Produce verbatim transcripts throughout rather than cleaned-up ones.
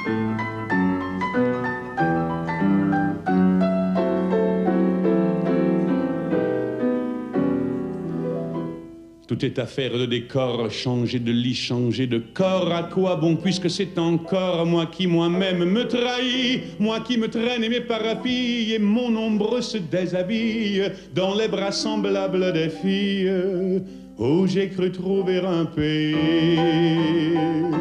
Tout est affaire de décor, changer de lit, changer de corps. À quoi bon, puisque c'est encore moi qui moi-même me trahis, moi qui me traîne et mes parapilles, et mon ombre se déshabille dans les bras semblables des filles où j'ai cru trouver un pays.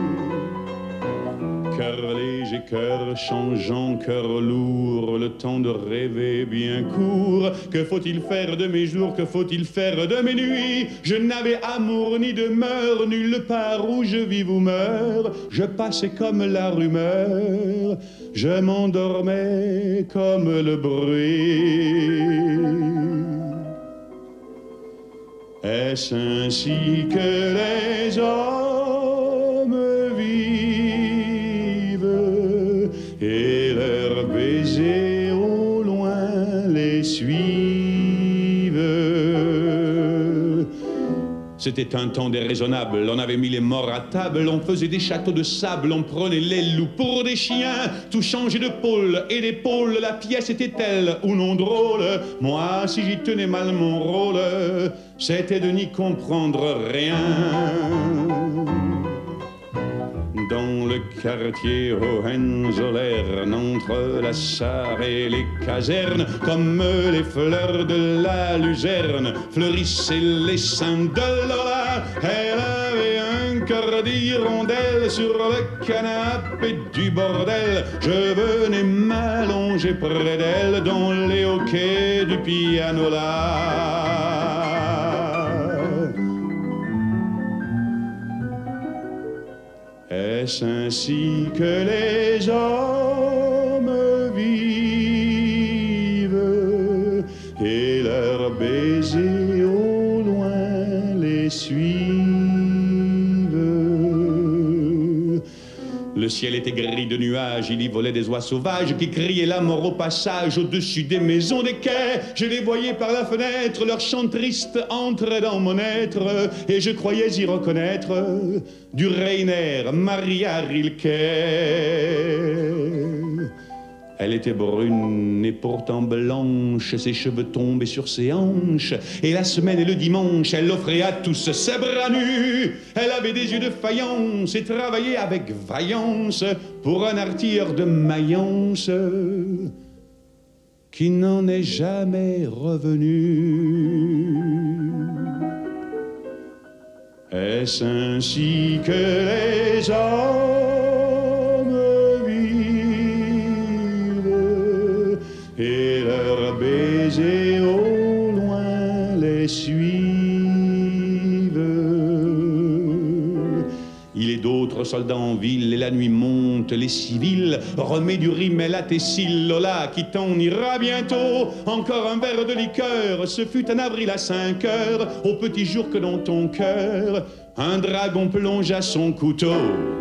Cœur léger, cœur changeant, cœur lourd, le temps de rêver bien court. Que faut-il faire de mes jours, que faut-il faire de mes nuits? Je n'avais amour ni demeure, nulle part où je vis ou meurs. Je passais comme la rumeur, je m'endormais comme le bruit. Est-ce ainsi que les hommes vivent et leurs baisers au loin les suivent? C'était un temps déraisonnable, on avait mis les morts à table, on faisait des châteaux de sable, on prenait les loups pour des chiens, tout changeait de pôle et d'épaule, la pièce était-elle ou non drôle? Moi, si j'y tenais mal mon rôle, c'était de n'y comprendre rien. Dans le quartier Hohenzollern, entre la Sarre et les casernes, comme les fleurs de la luzerne, fleurissaient les seins de Lola. Elle avait un cœur d'hirondelle sur le canapé du bordel. Je venais m'allonger près d'elle dans les hoquets du pianola. Est-ce ainsi que les hommes vivent et leurs baisers au loin les suivent? Le ciel était gris de nuages, il y volait des oies sauvages qui criaient la mort au passage au-dessus des maisons des quais. Je les voyais par la fenêtre, leur chant triste entrait dans mon être et je croyais y reconnaître du Rainer Maria Rilke. Elle était brune et pourtant blanche, ses cheveux tombaient sur ses hanches. Et la semaine et le dimanche, elle offrait à tous ses bras nus. Elle avait des yeux de faïence et travaillait avec vaillance pour un artilleur de Mayence qui n'en est jamais revenu. Est-ce ainsi que les hommes vivent et leurs baisers au loin les suivent? Il est d'autres soldats en ville et la nuit monte, les civils remet du rimel à tes cils. Lola, qui t'en ira bientôt. Encore un verre de liqueur, ce fut un avril à cinq heures, au petit jour que dans ton cœur un dragon plongea son couteau.